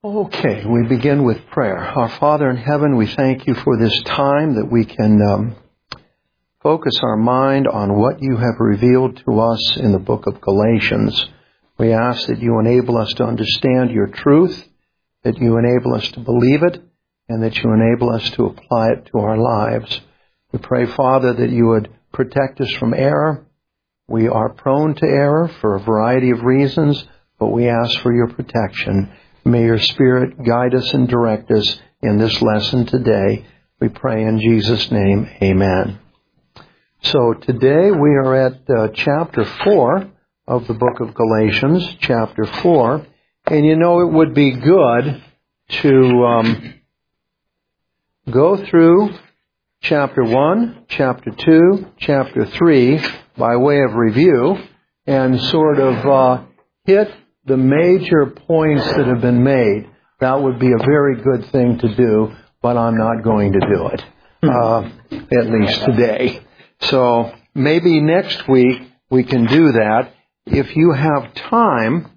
Okay, we begin with prayer. Our Father in heaven, we thank you for this time that we can focus our mind on what you have revealed to us in the book of Galatians. We ask that you enable us to understand your truth, that you enable us to believe it, and that you enable us to apply it to our lives. We pray, Father, that you would protect us from error. We are prone to error for a variety of reasons, but we ask for your protection. May your Spirit guide us and direct us in this lesson today. We pray in Jesus' name, amen. So today we are at chapter 4 of the book of Galatians, chapter 4. And you know, it would be good to go through chapter 1, chapter 2, chapter 3 by way of review and sort of hit the major points that have been made. That would be a very good thing to do, but I'm not going to do it, at least today. So maybe next week we can do that. If you have time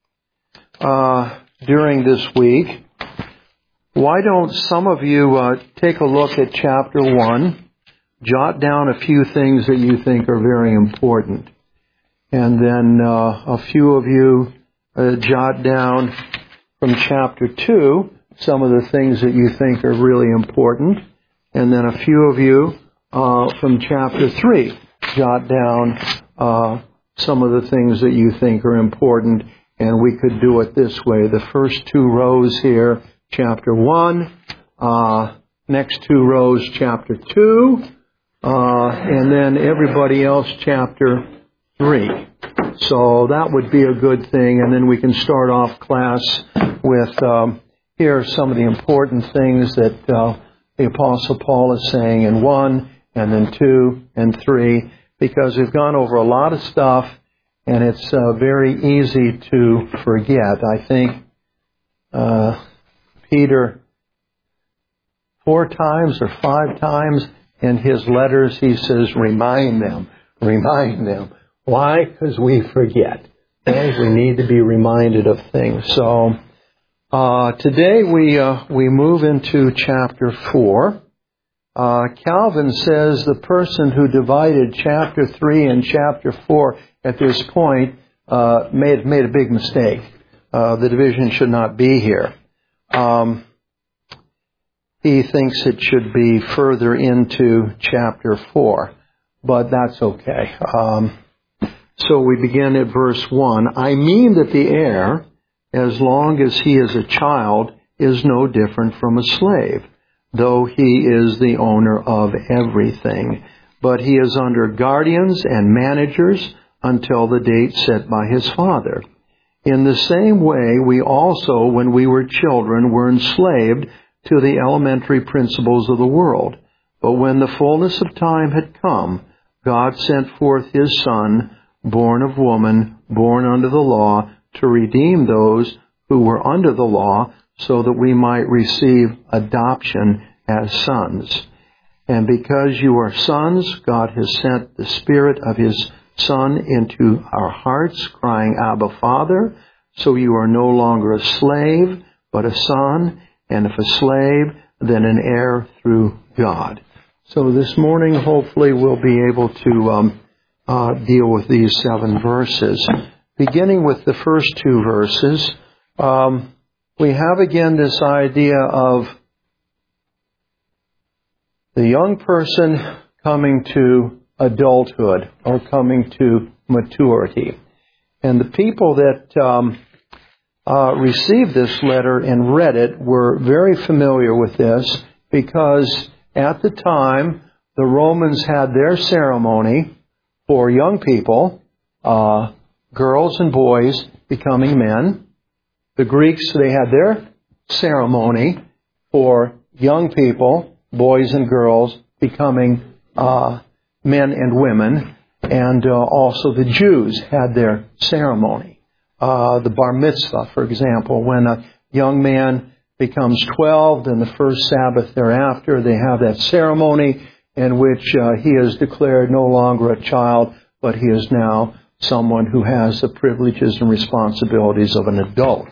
during this week, why don't some of you take a look at chapter 1, jot down a few things that you think are very important, and then a few of you jot down from chapter 2 some of the things that you think are really important, and then a few of you from chapter 3 jot down some of the things that you think are important, and we could do it this way. The first 2 rows here, chapter 1, next 2 rows, chapter 2, and then everybody else, chapter 3. So that would be a good thing, and then we can start off class with, here are some of the important things that the Apostle Paul is saying in 1, and then 2, and 3, because we've gone over a lot of stuff, and it's very easy to forget. I think Peter 4 times or 5 times in his letters he says, remind them. Why? Because we forget. Okay? We need to be reminded of things. So today we move into chapter 4. Calvin says the person who divided chapter 3 and chapter 4 at this point made a big mistake. The division should not be here. He thinks it should be further into chapter 4, but that's okay. So we begin at verse 1. I mean that the heir, as long as he is a child, is no different from a slave, though he is the owner of everything. But he is under guardians and managers until the date set by his father. In the same way, we also, when we were children, were enslaved to the elementary principles of the world. But when the fullness of time had come, God sent forth his Son, born of woman, born under the law, to redeem those who were under the law, so that we might receive adoption as sons. And because you are sons, God has sent the Spirit of his Son into our hearts, crying, Abba, Father. So you are no longer a slave, but a son, and if a slave, then an heir through God. So this morning, hopefully, we'll be able to deal with these 7 verses. Beginning with the first 2 verses, we have again this idea of the young person coming to adulthood or coming to maturity. And the people that received this letter and read it were very familiar with this, because at the time the Romans had their ceremony for young people, girls and boys becoming men. The Greeks, they had their ceremony for young people, boys and girls, becoming men and women. And also the Jews had their ceremony. The bar mitzvah, for example, when a young man becomes 12, then the first Sabbath thereafter, they have that ceremony in which he is declared no longer a child, but he is now someone who has the privileges and responsibilities of an adult.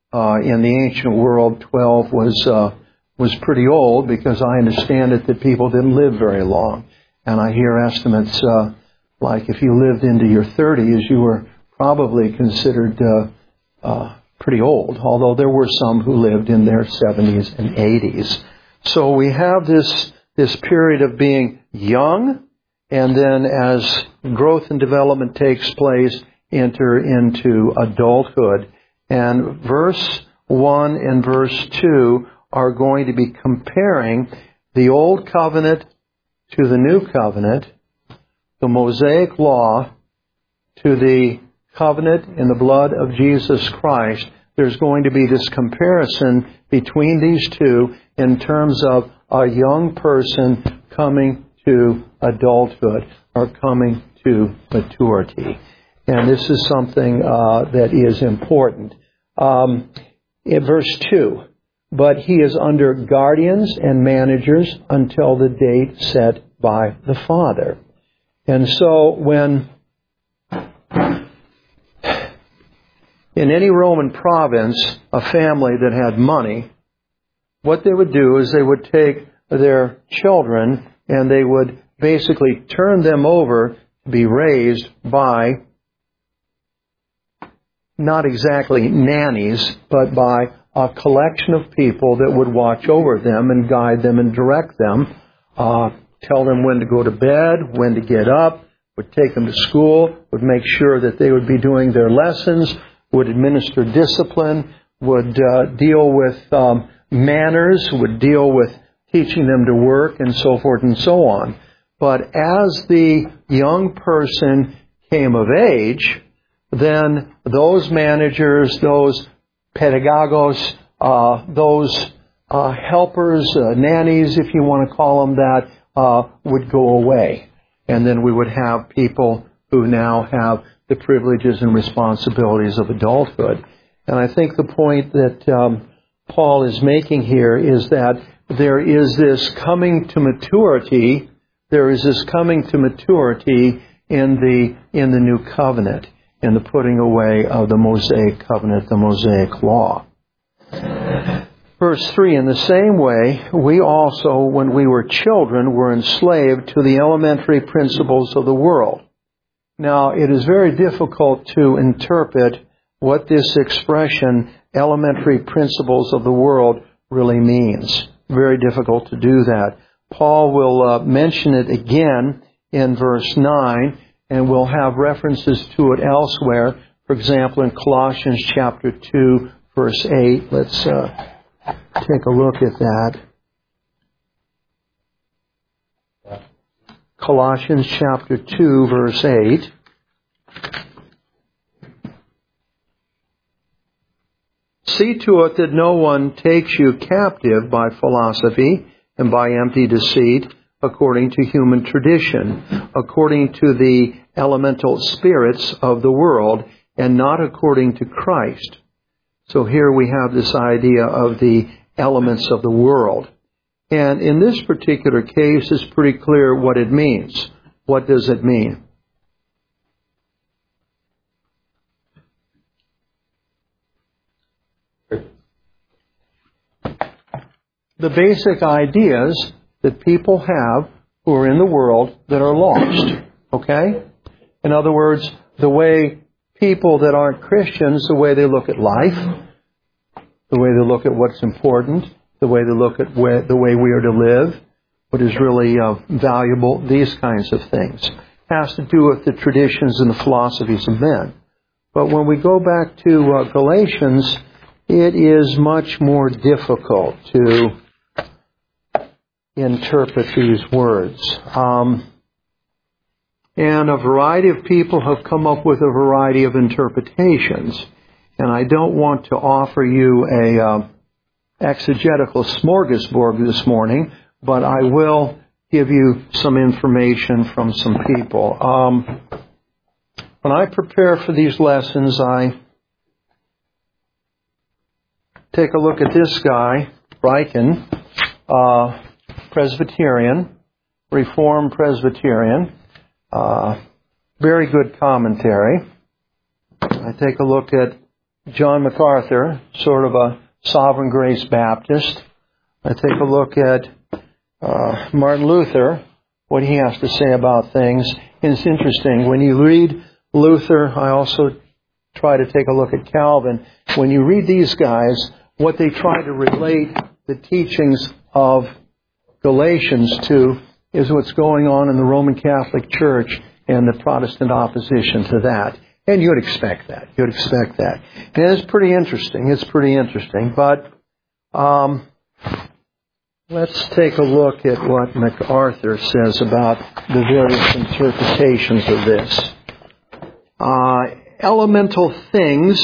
In the ancient world, 12 was pretty old, because I understand it that people didn't live very long. And I hear estimates like if you lived into your 30s, you were probably considered pretty old, although there were some who lived in their 70s and 80s. So we have this period of being young, and then as growth and development takes place, enter into adulthood. And verse 1 and verse 2 are going to be comparing the Old Covenant to the New Covenant, the Mosaic Law to the covenant in the blood of Jesus Christ. There's going to be this comparison between these two in terms of a young person coming to adulthood or coming to maturity. And this is something that is important. In verse 2, but he is under guardians and managers until the date set by the Father. And so when in any Roman province, a family that had money, what they would do is they would take their children and they would basically turn them over to be raised by not exactly nannies, but by a collection of people that would watch over them and guide them and direct them, tell them when to go to bed, when to get up, would take them to school, would make sure that they would be doing their lessons, would administer discipline, would deal with manners, would deal with teaching them to work, and so forth and so on. But as the young person came of age, then those managers, those pedagogos, those helpers, nannies, if you want to call them that, would go away. And then we would have people who now have the privileges and responsibilities of adulthood. And I think the point that Paul is making here is that there is this coming to maturity. There is this coming to maturity in the new covenant, in the putting away of the Mosaic covenant, the Mosaic law. Verse 3, in the same way, we also, when we were children, were enslaved to the elementary principles of the world. Now, it is very difficult to interpret what this expression, elementary principles of the world, really means. Very difficult to do that. Paul will mention it again in verse 9, and we'll have references to it elsewhere. For example, in Colossians chapter 2, verse 8. Let's take a look at that. Colossians chapter 2, verse 8. See to it that no one takes you captive by philosophy and by empty deceit, according to human tradition, according to the elemental spirits of the world, and not according to Christ. So here we have this idea of the elements of the world. And in this particular case, it's pretty clear what it means. What does it mean? The basic ideas that people have who are in the world that are lost. Okay? In other words, the way people that aren't Christians, the way they look at life, the way they look at what's important, the way they look at the way we are to live, what is really valuable, these kinds of things. Has to do with the traditions and the philosophies of men. But when we go back to Galatians, it is much more difficult to interpret these words. And a variety of people have come up with a variety of interpretations. And I don't want to offer you a exegetical smorgasbord this morning, but I will give you some information from some people. When I prepare for these lessons, I take a look at this guy, Ryken, Presbyterian, Reformed Presbyterian, very good commentary. I take a look at John MacArthur, sort of a Sovereign Grace Baptist. I take a look at Martin Luther, what he has to say about things. And it's interesting. When you read Luther, I also try to take a look at Calvin. When you read these guys, what they try to relate the teachings of Galatians to is what's going on in the Roman Catholic Church and the Protestant opposition to that. And you'd expect that. You'd expect that. And it's pretty interesting. It's pretty interesting. But let's take a look at what MacArthur says about the various interpretations of this. Elemental things,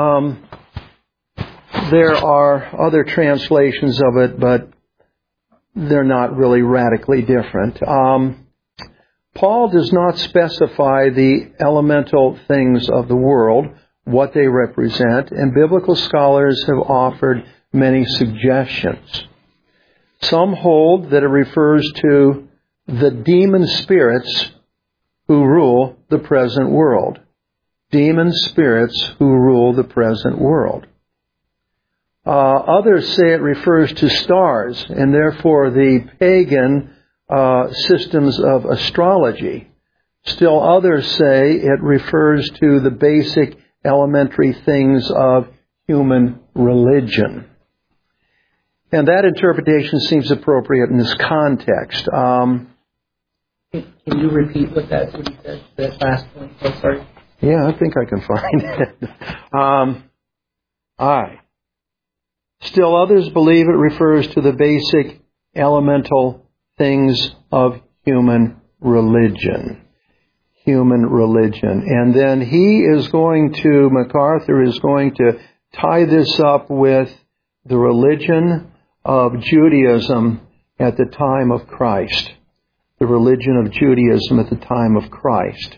there are other translations of it, but they're not really radically different. Paul does not specify the elemental things of the world, what they represent, and biblical scholars have offered many suggestions. Some hold that it refers to the demon spirits who rule the present world. Demon spirits who rule the present world. Others say it refers to stars, and therefore the pagan systems of astrology. Still others say it refers to the basic elementary things of human religion. And that interpretation seems appropriate in this context. Can you repeat what he said, that last point? Oh, sorry. Yeah, I think I can find it. All right. Still others believe it refers to the basic elemental things of human religion. Human religion. And then MacArthur is going to tie this up with the religion of Judaism at the time of Christ. The religion of Judaism at the time of Christ.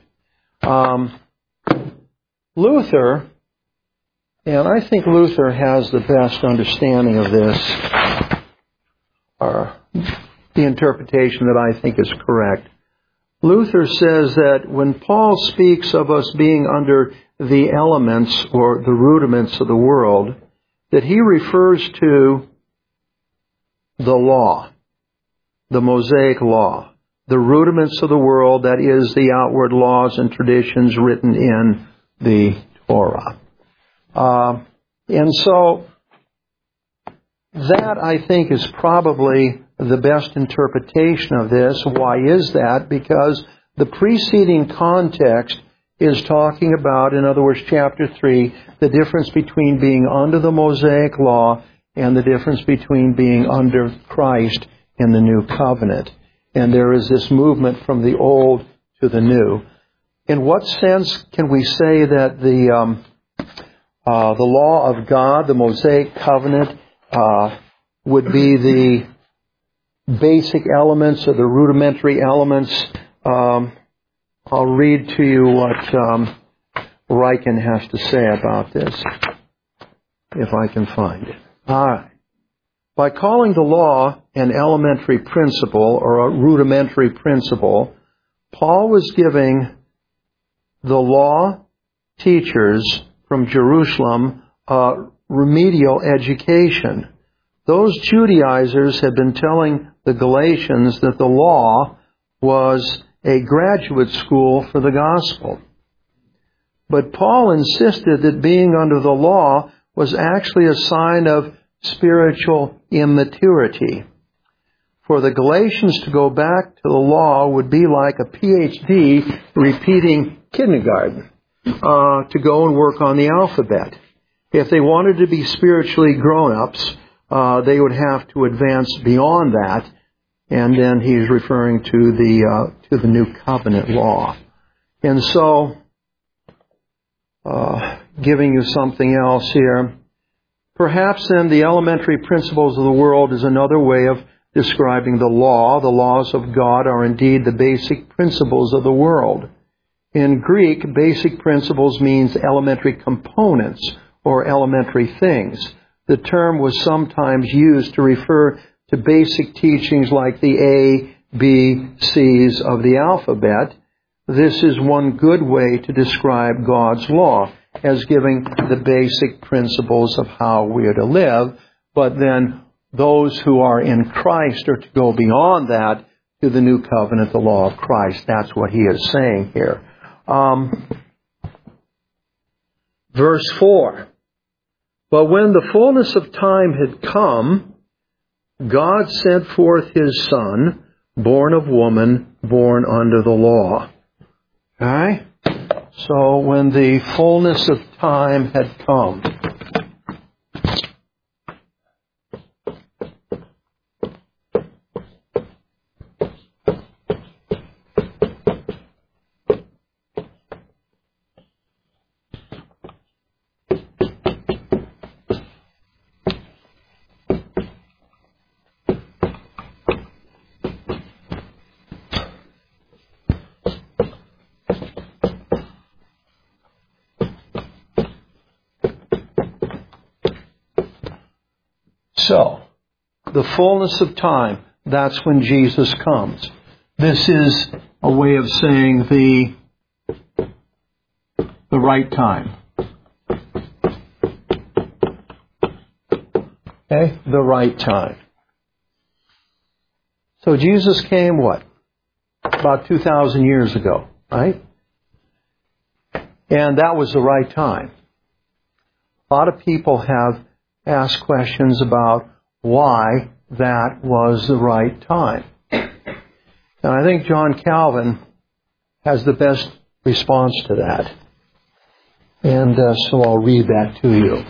Luther, and I think Luther has the best understanding of this, or the interpretation that I think is correct. Luther says that when Paul speaks of us being under the elements or the rudiments of the world, that he refers to the law, the Mosaic law, the rudiments of the world, that is, the outward laws and traditions written in the Torah. And so that, I think, is probably the best interpretation of this. Why is that? Because the preceding context is talking about, in other words, chapter 3, the difference between being under the Mosaic law and the difference between being under Christ in the new covenant. And there is this movement from the old to the new. In what sense can we say that the law of God, the Mosaic covenant, would be the basic elements or the rudimentary elements? I'll read to you what Ryken has to say about this, if I can find it. All right. By calling the law an elementary principle or a rudimentary principle, Paul was giving the law teachers from Jerusalem a remedial education. Those Judaizers had been telling the Galatians that the law was a graduate school for the gospel. But Paul insisted that being under the law was actually a sign of spiritual immaturity. For the Galatians to go back to the law would be like a PhD repeating kindergarten, to go and work on the alphabet. If they wanted to be spiritually grown-ups, they would have to advance beyond that. And then he's referring to the new covenant law. And so, giving you something else here, perhaps then the elementary principles of the world is another way of describing the law. The laws of God are indeed the basic principles of the world. In Greek, basic principles means elementary components or elementary things. The term was sometimes used to refer to basic teachings like the A, B, C's of the alphabet. This is one good way to describe God's law. as giving the basic principles of how we are to live, but then those who are in Christ are to go beyond that to the new covenant, the law of Christ. That's what he is saying here. Verse 4. But when the fullness of time had come, God sent forth His Son, born of woman, born under the law. Okay? So when the fullness of time had come, so, the fullness of time, that's when Jesus comes. This is a way of saying the right time. Okay? The right time. So Jesus came, what? About 2,000 years ago, right? And that was the right time. A lot of people have asked questions about why that was the right time. And I think John Calvin has the best response to that. And so I'll read that to you.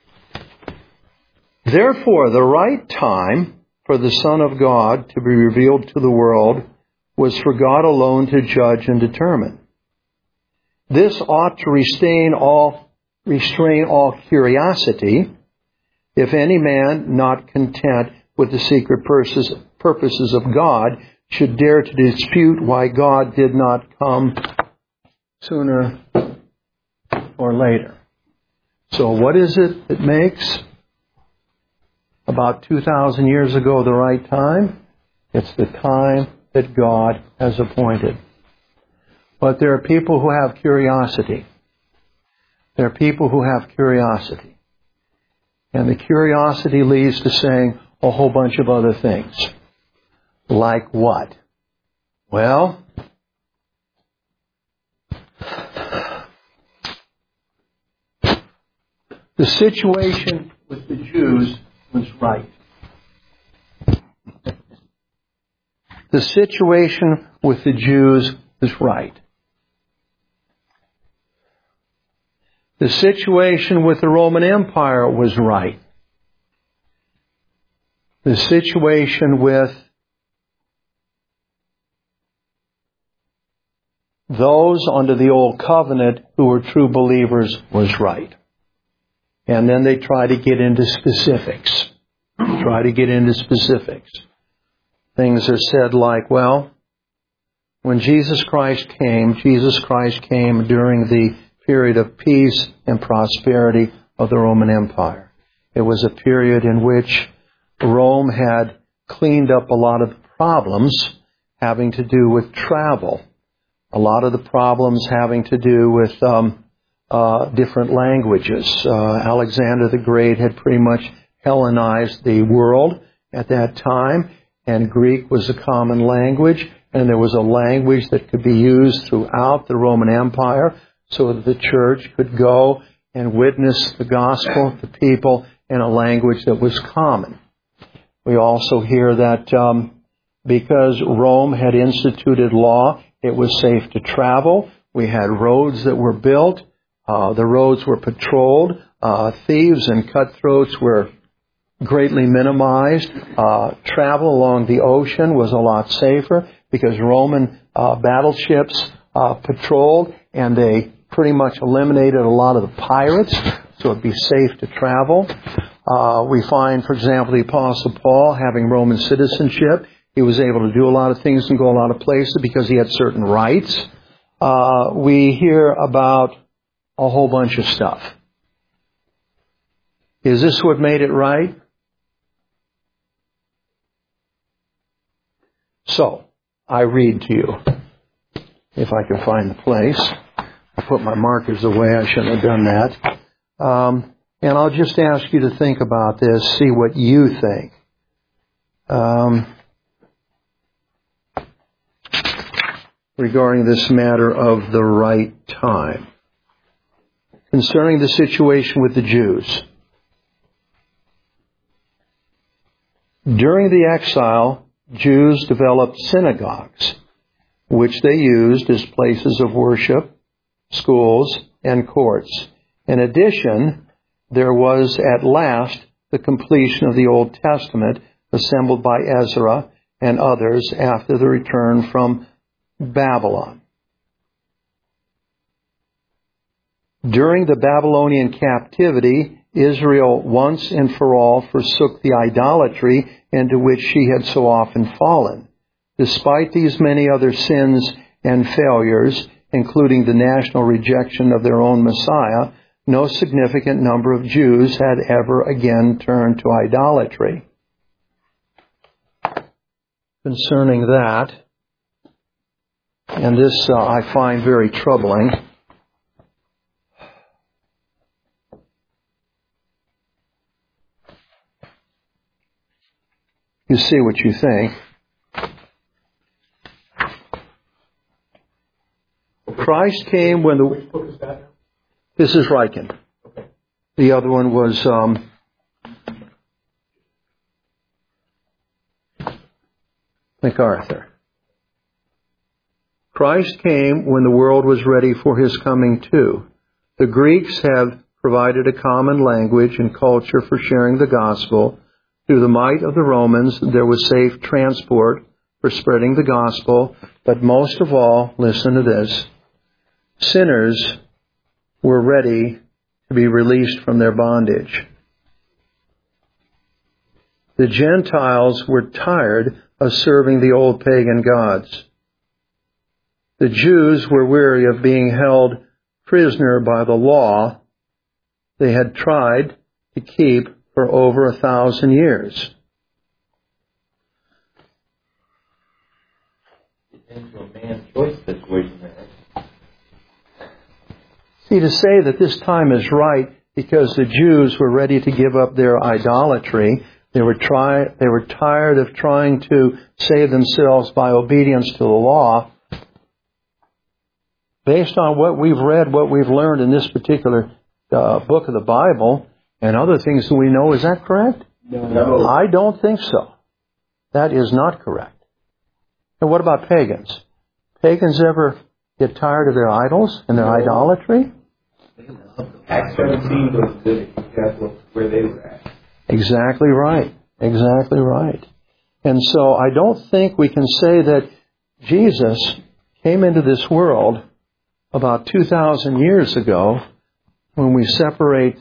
Therefore, the right time for the Son of God to be revealed to the world was for God alone to judge and determine. This ought to restrain all curiosity, if any man not content with the secret purposes of God should dare to dispute why God did not come sooner or later. So what is it that makes about 2,000 years ago the right time? It's the time that God has appointed. But there are people who have curiosity. There are people who have curiosity. And the curiosity leads to saying a whole bunch of other things. Like what? Well, the situation with the Jews was right. The situation with the Jews was right. The situation with the Roman Empire was right. The situation with those under the Old Covenant who were true believers was right. And then they try to get into specifics. Things are said like, well, when Jesus Christ came during the period of peace and prosperity of the Roman Empire. It was a period in which Rome had cleaned up a lot of problems having to do with travel. A lot of the problems having to do with different languages. Alexander the Great had pretty much Hellenized the world at that time, and Greek was a common language, and there was a language that could be used throughout the Roman Empire so that the church could go and witness the gospel to people in a language that was common. We also hear that because Rome had instituted law, it was safe to travel. We had roads that were built. The roads were patrolled. Thieves and cutthroats were greatly minimized. Travel along the ocean was a lot safer because Roman battleships patrolled, and they pretty much eliminated a lot of the pirates, so it'd be safe to travel. We find, for example, the Apostle Paul having Roman citizenship. He was able to do a lot of things and go a lot of places because he had certain rights. We hear about a whole bunch of stuff. Is this what made it right? So, I read to you, if I can find the place. I put my markers away. I shouldn't have done that. And I'll just ask you to think about this, see what you think. Regarding this matter of the right time. Concerning the situation with the Jews. During the exile, Jews developed synagogues, which they used as places of worship, schools, and courts. In addition, there was at last the completion of the Old Testament assembled by Ezra and others after the return from Babylon. During the Babylonian captivity, Israel once and for all forsook the idolatry into which she had so often fallen. Despite these many other sins and failures, including the national rejection of their own Messiah, no significant number of Jews had ever again turned to idolatry. Concerning that, and this I find very troubling, you see what you think. Christ came when the... Which book is that? This is Riken. Okay. The other one was MacArthur. Christ came when the world was ready for His coming too. The Greeks have provided a common language and culture for sharing the gospel. Through the might of the Romans, there was safe transport for spreading the gospel. But most of all, listen to this, sinners were ready to be released from their bondage. The Gentiles were tired of serving the old pagan gods. The Jews were weary of being held prisoner by the law they had tried to keep for over 1,000 years. Into a man's choice situation there. See, to say that this time is right because the Jews were ready to give up their idolatry, they were tired of trying to save themselves by obedience to the law. Based on what we've read, what we've learned in this particular book of the Bible, and other things that we know, is that correct? No. I don't think so. That is not correct. And what about pagans? Pagans ever get tired of their idols and their idolatry? Acts 17 was good. That's where they were at. Exactly right. Exactly right. And so I don't think we can say that Jesus came into this world about 2,000 years ago when we separate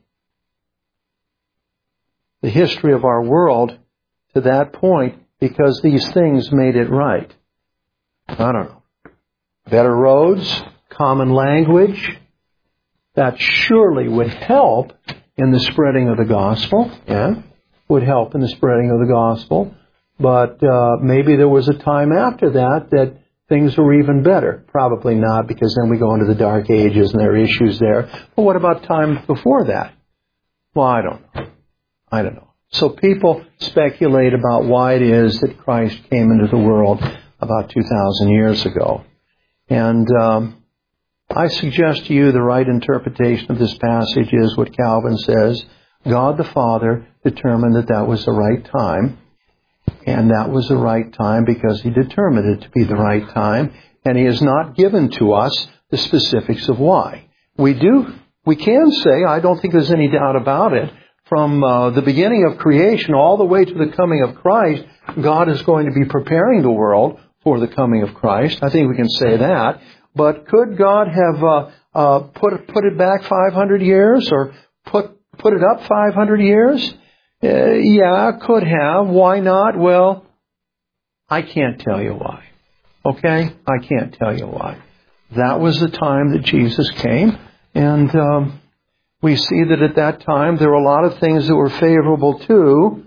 the history of our world to that point because these things made it right. I don't know. Better roads, common language, that surely would help in the spreading of the gospel. Yeah, would help in the spreading of the gospel. But maybe there was a time after that things were even better. Probably not, because then we go into the Dark Ages and there are issues there. But what about time before that? Well, I don't know. So people speculate about why it is that Christ came into the world about 2,000 years ago. And I suggest to you the right interpretation of this passage is what Calvin says. God the Father determined that was the right time. And that was the right time because He determined it to be the right time. And He has not given to us the specifics of why. We can say, I don't think there's any doubt about it, from the beginning of creation all the way to the coming of Christ, God is going to be preparing the world for the coming of Christ. I think we can say that. But could God have put it back 500 years or put it up 500 years? Yeah, could have. Why not? Well, I can't tell you why. Okay? I can't tell you why. That was the time that Jesus came. And we see that at that time there were a lot of things that were favorable to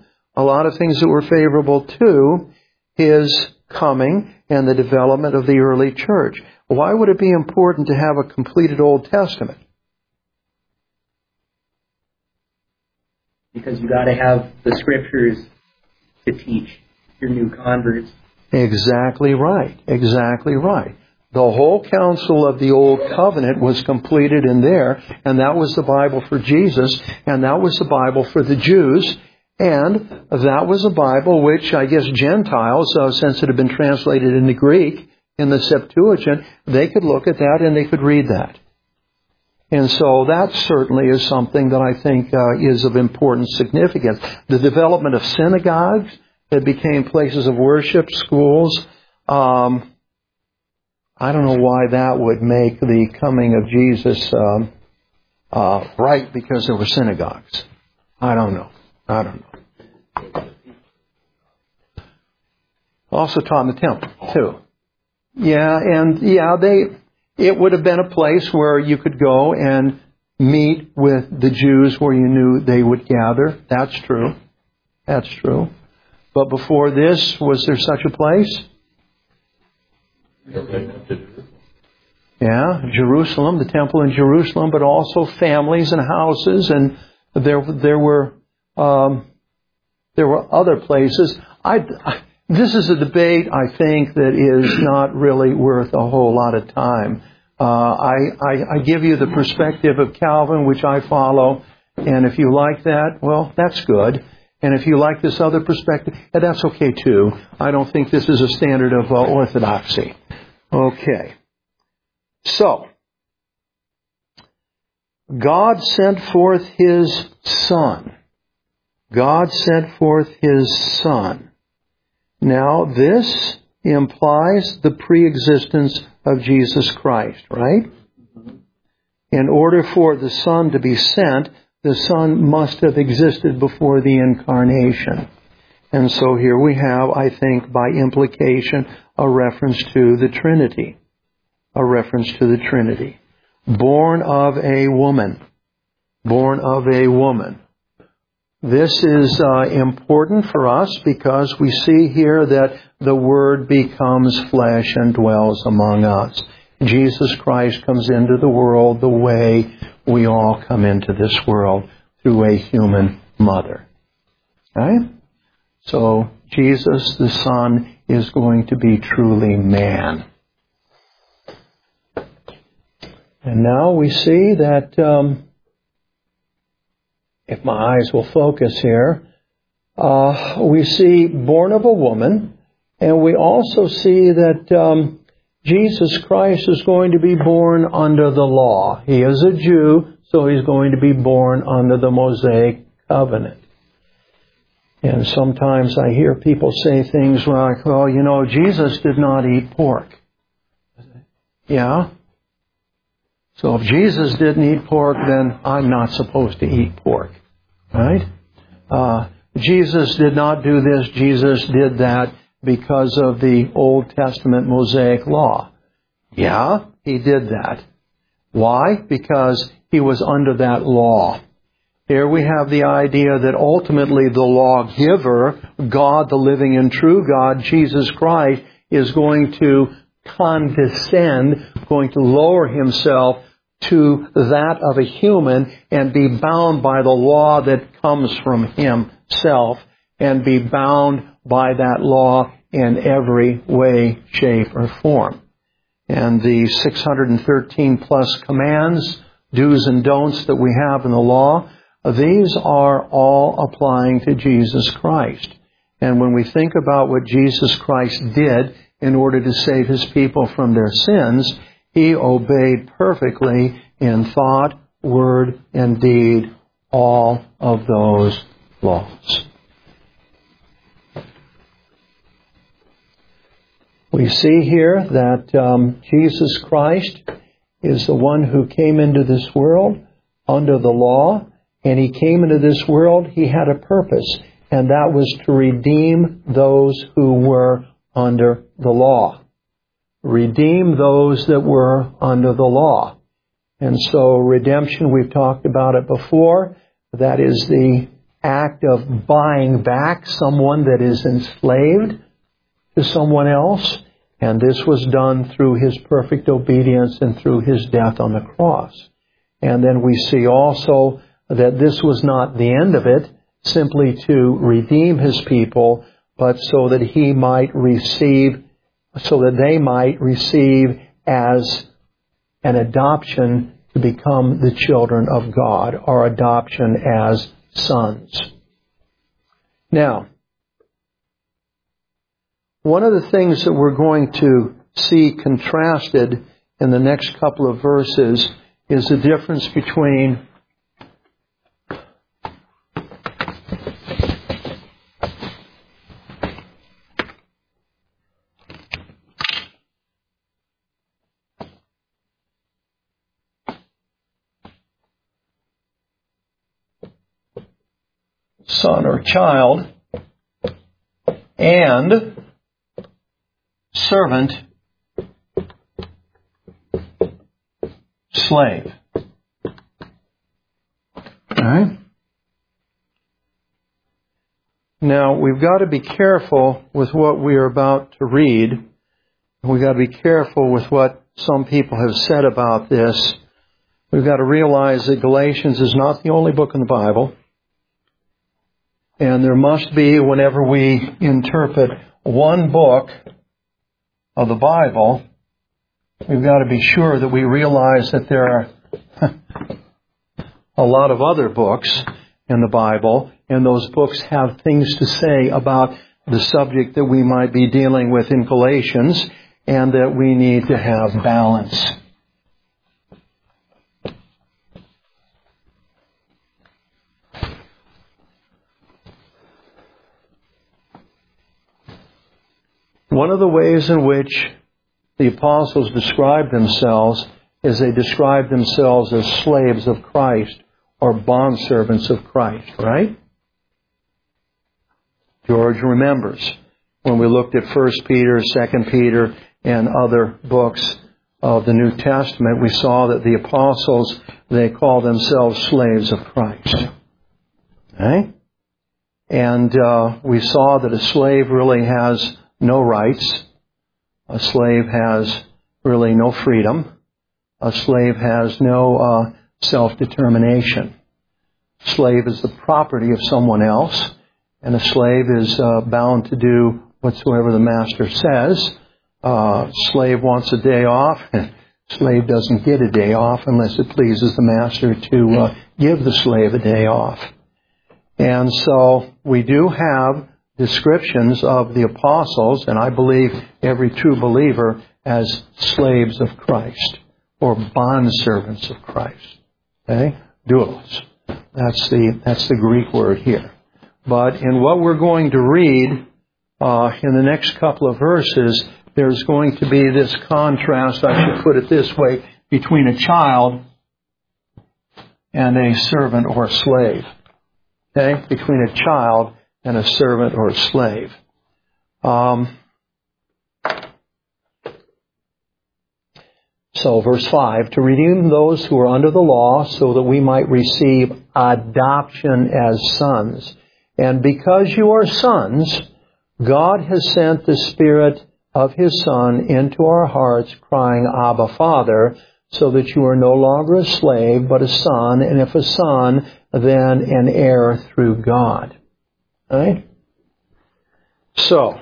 His coming and the development of the early church. Why would it be important to have a completed Old Testament? Because you got to have the Scriptures to teach your new converts. Exactly right. Exactly right. The whole counsel of the Old Covenant was completed in there, and that was the Bible for Jesus, and that was the Bible for the Jews, and that was a Bible which I guess Gentiles, since it had been translated into Greek in the Septuagint, they could look at that and they could read that. And so that certainly is something that I think is of important significance. The development of synagogues that became places of worship, schools. I don't know why that would make the coming of Jesus right because there were synagogues. I don't know. Also taught in the temple, too. It would have been a place where you could go and meet with the Jews where you knew they would gather. That's true. But before this, was there such a place? Yeah, Jerusalem, the temple in Jerusalem, but also families and houses, and there were other places. This is a debate, I think, that is not really worth a whole lot of time. I give you the perspective of Calvin, which I follow, and if you like that, well, that's good. And if you like this other perspective, that's okay too. I don't think this is a standard of orthodoxy. Okay. So, God sent forth His Son. God sent forth His Son. Now, this implies the pre-existence of Jesus Christ, right? In order for the Son to be sent, the Son must have existed before the Incarnation. And so here we have, I think, by implication, a reference to the Trinity. Born of a woman. This is important for us because we see here that the Word becomes flesh and dwells among us. Jesus Christ comes into the world the way we all come into this world, through a human mother. Right? So Jesus, the Son, is going to be truly man. And now we see that, if my eyes will focus here, we see born of a woman, and we also see that Jesus Christ is going to be born under the law. He is a Jew, so He's going to be born under the Mosaic covenant. And sometimes I hear people say things like, well, Jesus did not eat pork. Yeah? So if Jesus didn't eat pork, then I'm not supposed to eat pork. Right? Jesus did not do this, Jesus did that because of the Old Testament Mosaic law. Yeah, He did that. Why? Because He was under that law. Here we have the idea that ultimately the lawgiver, God, the living and true God, Jesus Christ, is going to condescend, going to lower Himself to that of a human and be bound by the law that comes from Himself and be bound by that law in every way, shape, or form. And the 613 plus commands, do's and don'ts that we have in the law, these are all applying to Jesus Christ. And when we think about what Jesus Christ did in order to save His people from their sins, He obeyed perfectly in thought, word, and deed all of those laws. We see here that Jesus Christ is the one who came into this world under the law, and He came into this world, He had a purpose, and that was to redeem those who were under the law. Redeem those that were under the law. And so redemption, we've talked about it before, that is the act of buying back someone that is enslaved to someone else. And this was done through His perfect obedience and through His death on the cross. And then we see also that this was not the end of it, simply to redeem His people, but so that they might receive as an adoption to become the children of God, or adoption as sons. Now, one of the things that we're going to see contrasted in the next couple of verses is the difference between son or child and servant, slave. All right? Now, we've got to be careful with what we are about to read. We've got to be careful with what some people have said about this. We've got to realize that Galatians is not the only book in the Bible. And there must be, whenever we interpret one book of the Bible, we've got to be sure that we realize that there are a lot of other books in the Bible, and those books have things to say about the subject that we might be dealing with in Galatians, and that we need to have balance. One of the ways in which the apostles describe themselves is they describe themselves as slaves of Christ or bondservants of Christ, right? George remembers when we looked at 1 Peter, 2 Peter, and other books of the New Testament, we saw that the apostles, they call themselves slaves of Christ. Okay? And we saw that a slave really has no rights. A slave has really no freedom. A slave has no self-determination. Slave is the property of someone else, and a slave is bound to do whatsoever the master says. Slave wants a day off. Slave doesn't get a day off unless it pleases the master to give the slave a day off. And so we do have descriptions of the apostles, and I believe every true believer, as slaves of Christ or bondservants of Christ. Okay? Doulos. That's the Greek word here. But in what we're going to read in the next couple of verses, there's going to be this contrast, I should put it this way, between a child and a servant or slave. Okay? Between a child and a servant or a slave. So, verse 5, to redeem those who are under the law so that we might receive adoption as sons. And because you are sons, God has sent the Spirit of His Son into our hearts, crying, Abba, Father, so that you are no longer a slave, but a son, and if a son, then an heir through God. Right? So,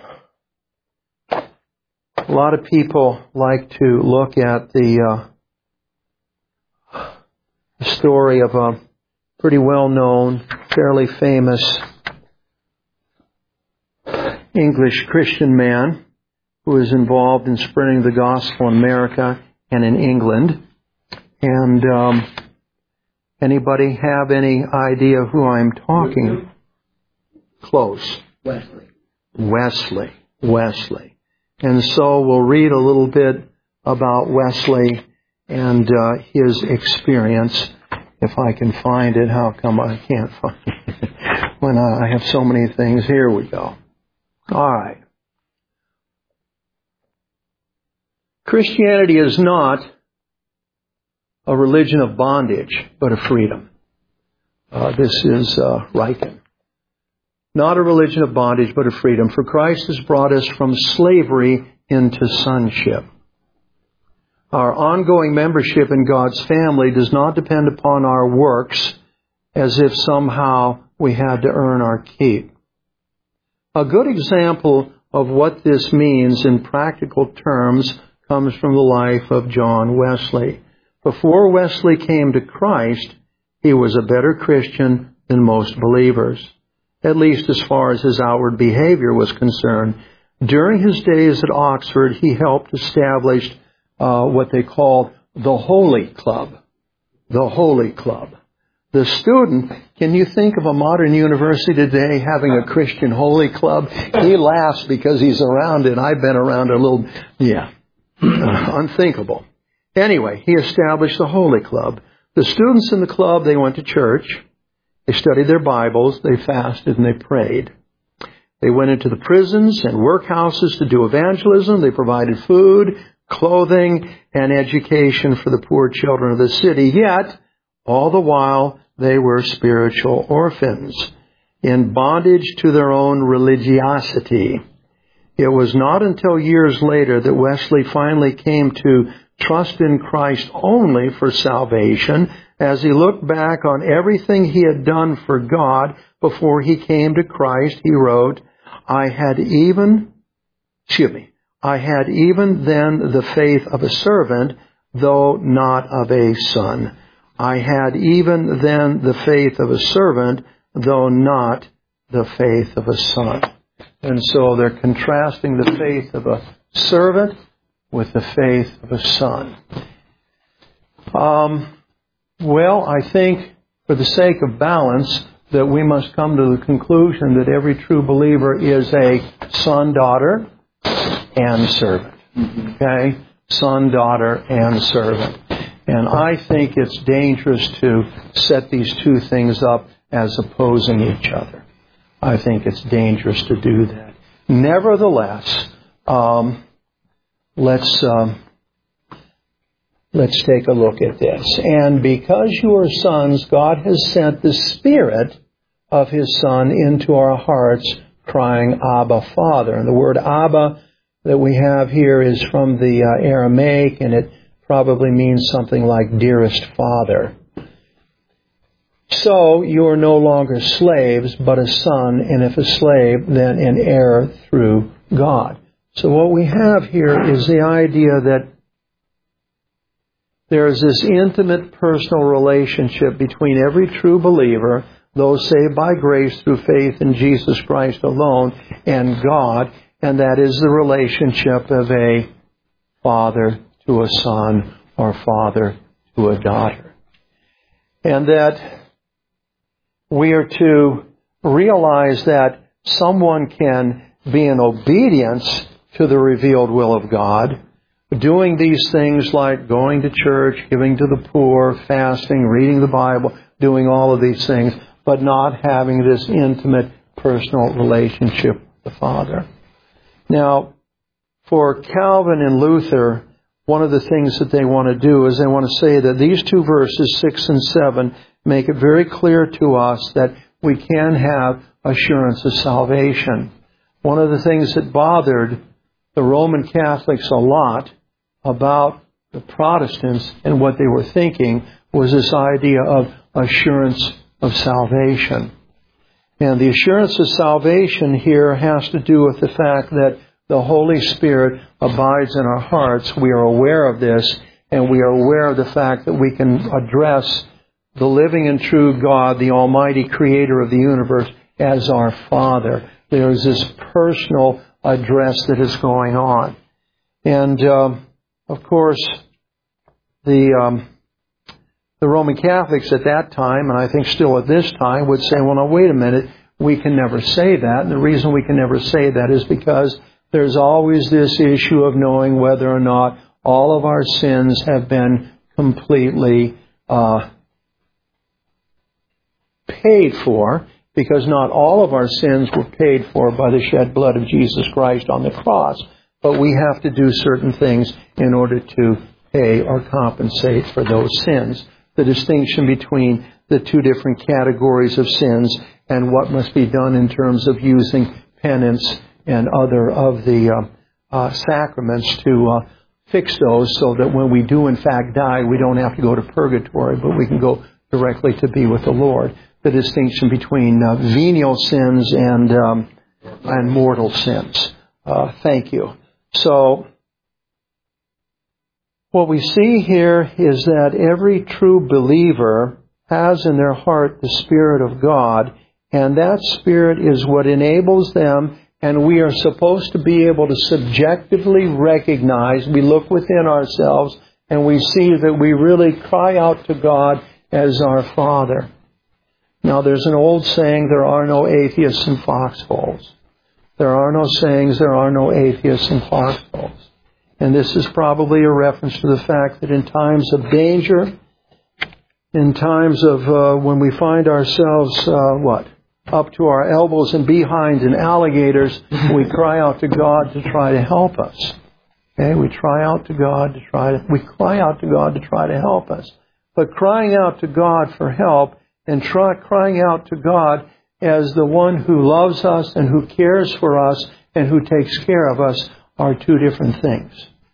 a lot of people like to look at the story of a pretty well-known, fairly famous English Christian man who is involved in spreading the gospel in America and in England. And anybody have any idea who I'm talking? Close. Wesley. And so we'll read a little bit about Wesley and his experience. If I can find it, how come I can't find it? When I have so many things. Here we go. All right. Christianity is not a religion of bondage, but of freedom. This is Ryken. Not a religion of bondage, but of freedom. For Christ has brought us from slavery into sonship. Our ongoing membership in God's family does not depend upon our works as if somehow we had to earn our keep. A good example of what this means in practical terms comes from the life of John Wesley. Before Wesley came to Christ, he was a better Christian than most believers, at least as far as his outward behavior was concerned. During his days at Oxford, he helped establish what they called the Holy Club. The Holy Club. The student, can you think of a modern university today having a Christian Holy Club? He laughs because he's around it. I've been around it a little, unthinkable. Anyway, he established the Holy Club. The students in the club, they went to church. They studied their Bibles. They fasted and they prayed. They went into the prisons and workhouses to do evangelism. They provided food, clothing, and education for the poor children of the city. Yet, all the while, they were spiritual orphans, in bondage to their own religiosity. It was not until years later that Wesley finally came to trust in Christ only for salvation. As he looked back on everything he had done for God before he came to Christ, he wrote, I had even then the faith of a servant, though not of a son. I had even then the faith of a servant, though not the faith of a son. And so they're contrasting the faith of a servant with the faith of a son. Well, I think for the sake of balance that we must come to the conclusion that every true believer is a son, daughter, and servant. Okay? Son, daughter, and servant. And I think it's dangerous to set these two things up as opposing each other. I think it's dangerous to do that. Nevertheless, let's take a look at this. And because you are sons, God has sent the Spirit of His Son into our hearts, crying, Abba, Father. And the word Abba that we have here is from the Aramaic, and it probably means something like dearest Father. So you are no longer slaves, but a son, and if a slave, then an heir through God. So what we have here is the idea that there is this intimate personal relationship between every true believer, those saved by grace through faith in Jesus Christ alone, and God, and that is the relationship of a father to a son or father to a daughter. And that we are to realize that someone can be in obedience to the revealed will of God, doing these things like going to church, giving to the poor, fasting, reading the Bible, doing all of these things, but not having this intimate personal relationship with the Father. Now, for Calvin and Luther, one of the things that they want to do is they want to say that these two verses, 6 and 7, make it very clear to us that we can have assurance of salvation. One of the things that bothered the Roman Catholics a lot about the Protestants and what they were thinking was this idea of assurance of salvation. And the assurance of salvation here has to do with the fact that the Holy Spirit abides in our hearts. We are aware of this, and we are aware of the fact that we can address the living and true God, the Almighty Creator of the universe, as our Father. There is this personal address that is going on. And, of course, the Roman Catholics at that time, and I think still at this time, would say, well, now, wait a minute, we can never say that. And the reason we can never say that is because there's always this issue of knowing whether or not all of our sins have been completely paid for, because not all of our sins were paid for by the shed blood of Jesus Christ on the cross. But we have to do certain things in order to pay or compensate for those sins. The distinction between the two different categories of sins and what must be done in terms of using penance and other of the sacraments to fix those so that when we do in fact die, we don't have to go to purgatory, but we can go directly to be with the Lord. The distinction between venial sins and mortal sins. Thank you. So, what we see here is that every true believer has in their heart the Spirit of God, and that Spirit is what enables them, and we are supposed to be able to subjectively recognize, we look within ourselves, and we see that we really cry out to God as our Father. Now, there's an old saying, there are no atheists in foxholes. There are no sayings, there are no atheists in foxholes. And this is probably a reference to the fact that in times of danger, in times of when we find ourselves, up to our elbows and behinds in alligators, we cry out to God to try to help us. Okay, we cry out to God to try to help us. But crying out to God for help and crying out to God as the one who loves us and who cares for us and who takes care of us are two different things.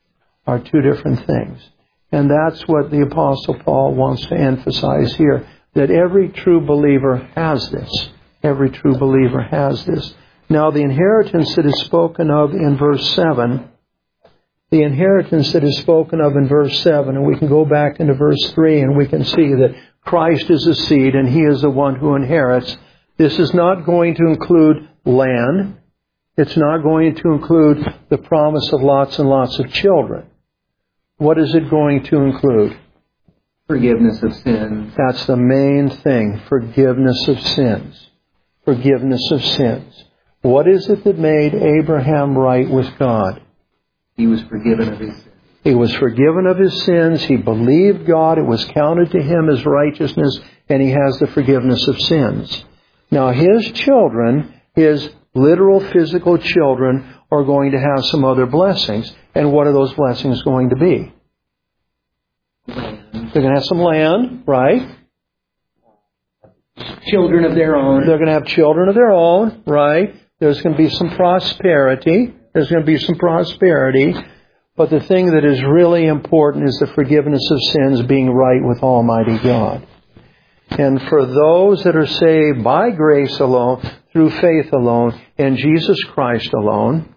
And that's what the Apostle Paul wants to emphasize here, that every true believer has this. Every true believer has this. Now, the inheritance that is spoken of in verse 7, and we can go back into verse 3 and we can see that Christ is the seed and He is the one who inherits. This is not going to include land. It's not going to include the promise of lots and lots of children. What is it going to include? Forgiveness of sins. That's the main thing. Forgiveness of sins. Forgiveness of sins. What is it that made Abraham right with God? He was forgiven of his sins. He was forgiven of his sins. He believed God. It was counted to him as righteousness, and he has the forgiveness of sins. Now, his children, his literal physical children, are going to have some other blessings. And what are those blessings going to be? Land. They're going to have some land, right? Children of their own. They're going to have children of their own, right? There's going to be some prosperity. But the thing that is really important is the forgiveness of sins, being right with Almighty God. And for those that are saved by grace alone, through faith alone, in Jesus Christ alone,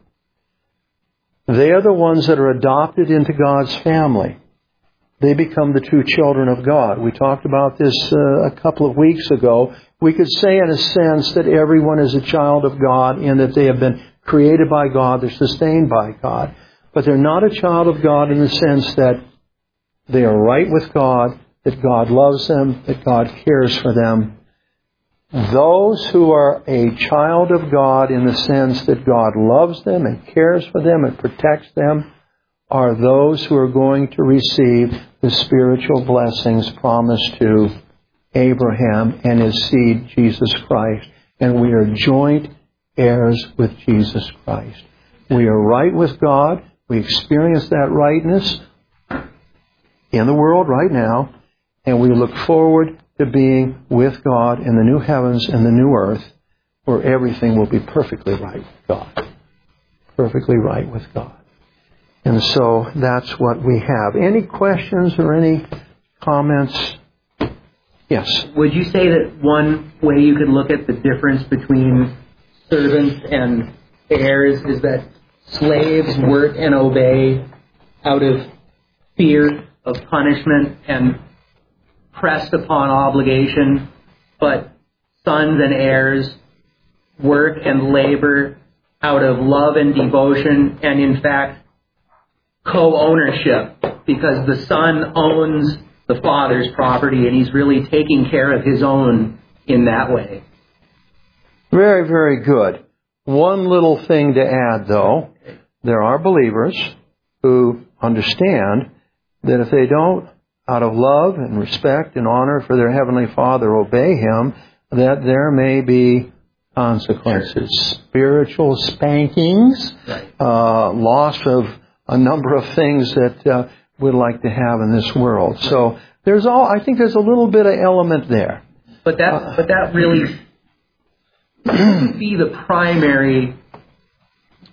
they are the ones that are adopted into God's family. They become the true children of God. We talked about this a couple of weeks ago. We could say in a sense that everyone is a child of God in that they have been created by God, they're sustained by God. But they're not a child of God in the sense that they are right with God, that God loves them, that God cares for them. Those who are a child of God in the sense that God loves them and cares for them and protects them are those who are going to receive the spiritual blessings promised to Abraham and his seed, Jesus Christ. And we are joint heirs with Jesus Christ. We are right with God. We experience that rightness in the world right now. And we look forward to being with God in the new heavens and the new earth, where everything will be perfectly right with God. Perfectly right with God. And so that's what we have. Any questions or any comments? Yes. Would you say that one way you could look at the difference between servants and heirs is that slaves work and obey out of fear of punishment and pressed upon obligation, but sons and heirs work and labor out of love and devotion and, in fact, co-ownership, because the son owns the father's property and he's really taking care of his own in that way. Very, very good. One little thing to add, though. There are believers who understand that if they don't, out of love and respect and honor for their Heavenly Father, obey Him, that there may be consequences. Spiritual spankings, loss of a number of things that we'd like to have in this world. So I think there's a little bit of element there. But that really be the primary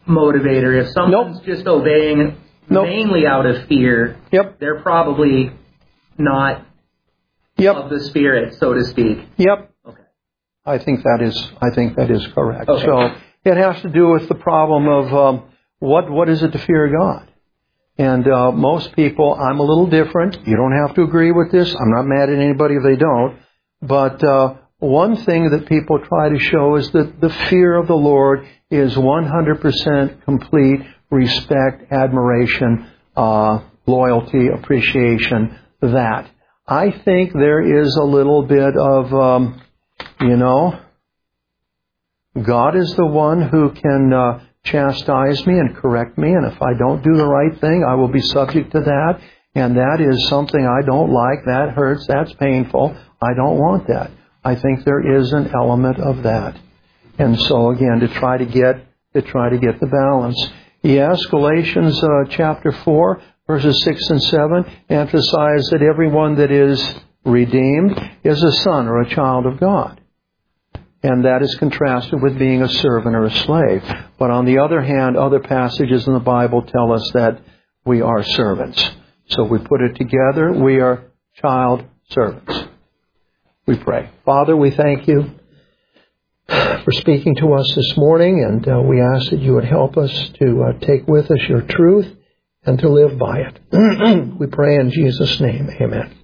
motivator. If someone's just obeying mainly out of fear, they're probably not of the Spirit, so to speak. Yep. Okay. I think that is correct. Okay. So it has to do with the problem of what is it to fear God? And most people, I'm a little different. You don't have to agree with this. I'm not mad at anybody if they don't. But one thing that people try to show is that the fear of the Lord is 100% complete respect, admiration, loyalty, appreciation, that. I think there is a little bit of, God is the one who can chastise me and correct me, and if I don't do the right thing, I will be subject to that, and that is something I don't like, that hurts, that's painful, I don't want that. I think there is an element of that. And so again, to try to get the balance. Yes, Galatians chapter 4, verses 6 and 7 emphasize that everyone that is redeemed is a son or a child of God. And that is contrasted with being a servant or a slave. But on the other hand, other passages in the Bible tell us that we are servants. So we put it together, we are child servants. We pray. Father, we thank you for speaking to us this morning, and we ask that you would help us to take with us your truth and to live by it. We pray in Jesus' name. Amen.